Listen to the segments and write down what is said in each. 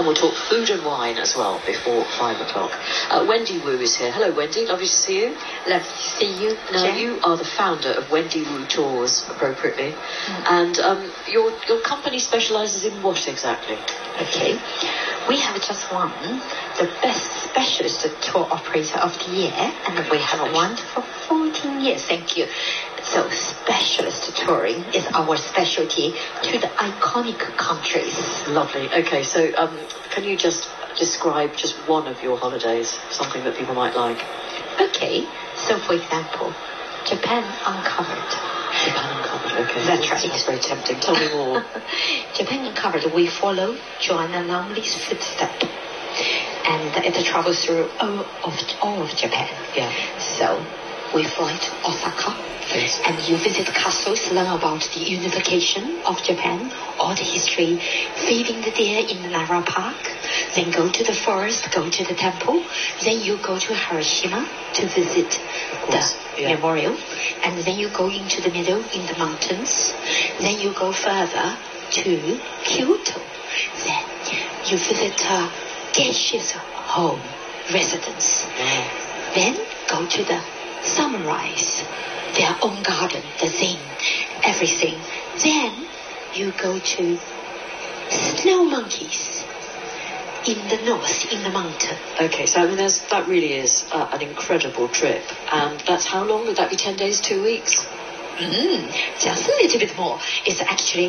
And we'll talk food and wine as well before 5 o'clock. Wendy Wu is here. Hello, Wendy. Lovely to see you. Lovely to see you. Now, you are the founder of Wendy Wu Tours, appropriately. And your company specialises in what exactly? Okay. We have just won the best specialist tour operator of the year, and we have won for 14 years. Thank you. So specialist touring is our specialty to the iconic countries. Lovely. Okay, so can you just describe just one of your holidays, something that people might like? Okay, so for example, Japan Uncovered. Japan Uncovered, okay. That's right. That's very tempting. Tell me more. Japan Uncovered, we follow Joanna Lumley's footsteps. And it travels through all of Japan. Yeah. So we fly to Osaka. Yes. And you visit castles, learn about the unification of Japan, all the history, feeding the deer in the Nara Park, then go to the forest, go to the temple, then you go to Hiroshima to visit the memorial, and then you go into the middle in the mountains, then you go further to Kyoto, then you visit Geishi's home residence, then go to the samurais, their own garden, the zen, everything. Then you go to snow monkeys in the north, in the mountain. Okay, so I mean, that really is an incredible trip. And that's how long? Would that be 10 days, 2 weeks? Just a little bit more. It's actually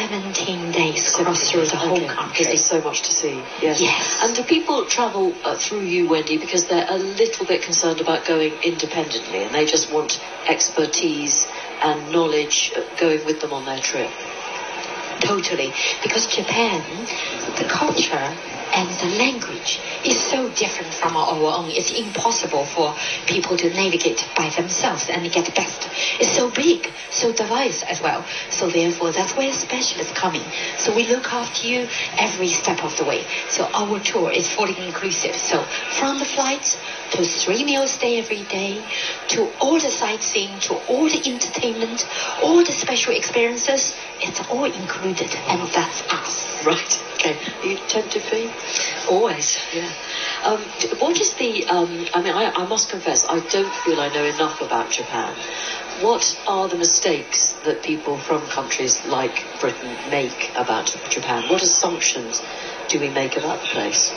17 days across through the whole country. There's so much to see. Yes. Yes. And do people travel through you, Wendy, because they're a little bit concerned about going independently and they just want expertise and knowledge going with them on their trip? Totally. Because Japan, the culture and the language is so different from our own. It's impossible for people to navigate by themselves and get best. It's so big, so diverse as well. So therefore, that's where specialists come in. So we look after you every step of the way. So our tour is fully inclusive. So from the flights to 3 meals a day every day, to all the sightseeing, to all the entertainment, all the special experiences, it's all included, and that's us. Right. Okay. Are you tempted, Fee? Always. Yeah. What is the... I mean, I must confess, I don't feel I know enough about Japan. What are the mistakes that people from countries like Britain make about Japan? What assumptions do we make about the place?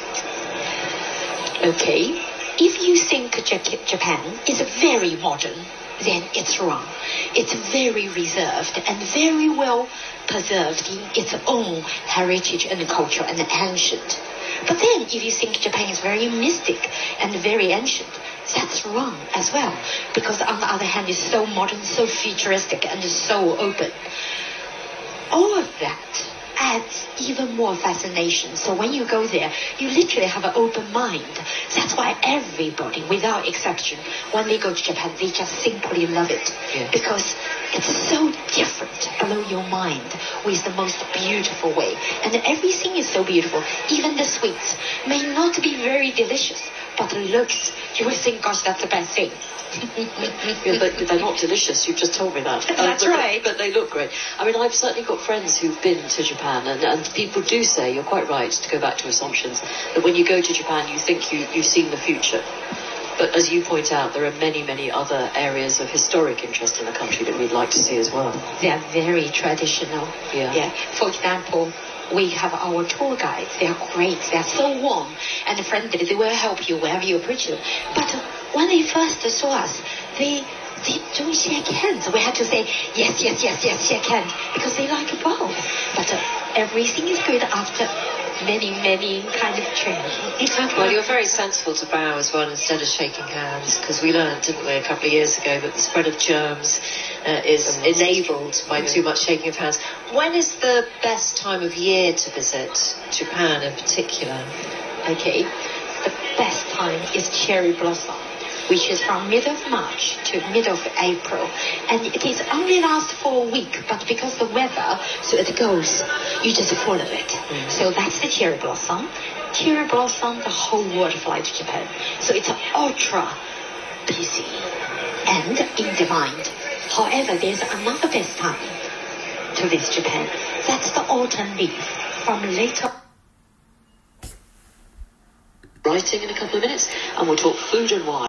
Okay. If you think Japan is very modern, then it's wrong. It's very reserved and very well preserved in its own heritage and culture and ancient. But then if you think Japan is very mystic and very ancient, that's wrong as well. Because on the other hand, it's so modern, so futuristic, and so open. All of that adds even more fascination. So when you go there, you literally have an open mind. That's why everybody, without exception, when they go to Japan, they just simply love it. Yeah. Because it's so different, blow your mind with the most beautiful way. And everything is so beautiful. Even the sweets may not be very delicious, but looks, you will think, gosh, that's the best thing. Yeah, they're not delicious, you've just told me that. That's right. But they look great. I mean, I've certainly got friends who've been to Japan, and people do say, you're quite right to go back to assumptions, that when you go to Japan you think you've seen the future. But as you point out, there are many, many other areas of historic interest in the country that we'd like to see as well. They are very traditional. Yeah. For example, we have our tour guides. They are great. They are so warm and friendly. They will help you wherever you approach them. But when they first saw us, they don't shake hands. We had to say, yes, shake hands, because they like a bow. But everything is good after many kind of training. Well, you're very sensible to bow as well instead of shaking hands, because we learned, didn't we, a couple of years ago, that the spread of germs is enabled by too much shaking of hands. When is the best time of year to visit Japan in particular? Okay, the best time is cherry blossom, which is from mid of March to mid of April. And it is only lasts for a week, but because the weather, so it goes, you just follow it. So that's the cherry blossom. Cherry blossom, the whole world fly to Japan. So it's ultra busy and in demand. However, there's another best time to visit Japan. That's the autumn leaf from late writing in a couple of minutes, and we'll talk food and wine.